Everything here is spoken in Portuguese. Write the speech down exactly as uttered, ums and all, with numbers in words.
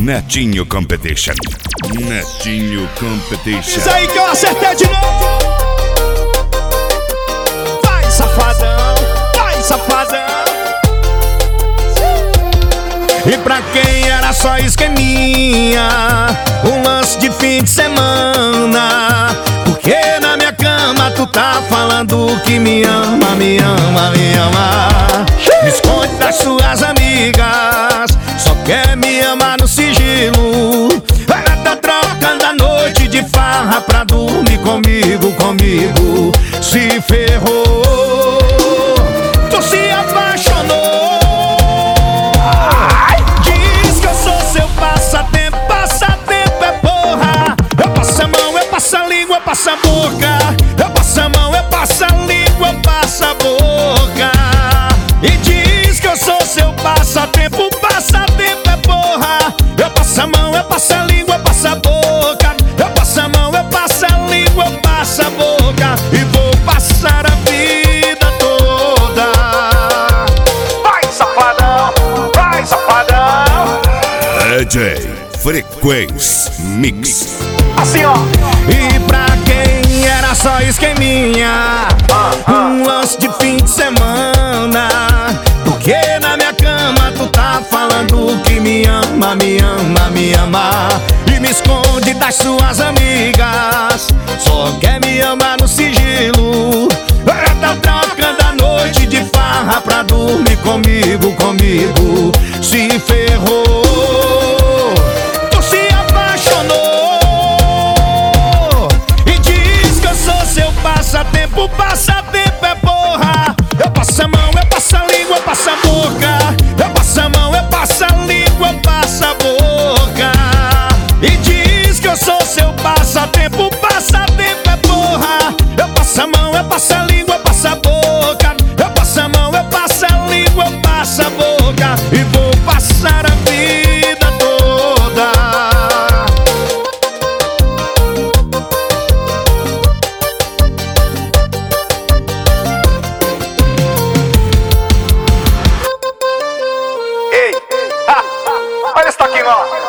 Netinho Competition. Netinho Competition. Diz aí que eu acertei de novo. Vai, safadão, vai, safadão. E pra quem era só esqueminha, um lance de fim de semana. Porque na minha cama tu tá falando que me ama, me ama, me ama. Me esconde das suas amigas, só quer me amar no sigilo. Ela tá trocando a noite de farra pra dormir comigo, comigo. Se ferrou, tu se apaixonou. Diz que eu sou seu passatempo, passatempo é porra. Eu passo a mão, eu passo a língua, eu passo a boca. Eu passo a mão, eu passo a língua, eu passo a boca. E diz que eu sou seu passatempo, passatempo é porra. Eu passo a mão, eu passo a língua, eu passo a boca. Eu passo a mão, eu passo a língua, eu passo a boca. E vou passar a vida toda. Vai, safadão, vai, safadão. D J Frequência Mix. Assim, ó. E pra quem era só esqueminha, um lance de fim de semana. Porque na minha cama tu tá falando que me ama, me ama, me ama. E me esconde das suas amigas, só quer me amar no sigilo. Ela tá trocando a noite de farra pra dormir comigo, comigo. Se ferrou, tu se apaixonou. E diz que eu sou seu passatempo, passatempo é porra. Eu passo a mão, eu passo a língua, eu passo a boca. Eu passo a mão, eu passo a língua, eu passo a boca. E diz que eu sou seu passatempo, passatempo é porra. Eu passo a mão, eu passo a língua, eu passo a boca. Eu passo a mão, eu passo a língua, eu passo a boca. E vou passar a vida toda. Ei, ha, olha esse toquinho, ó.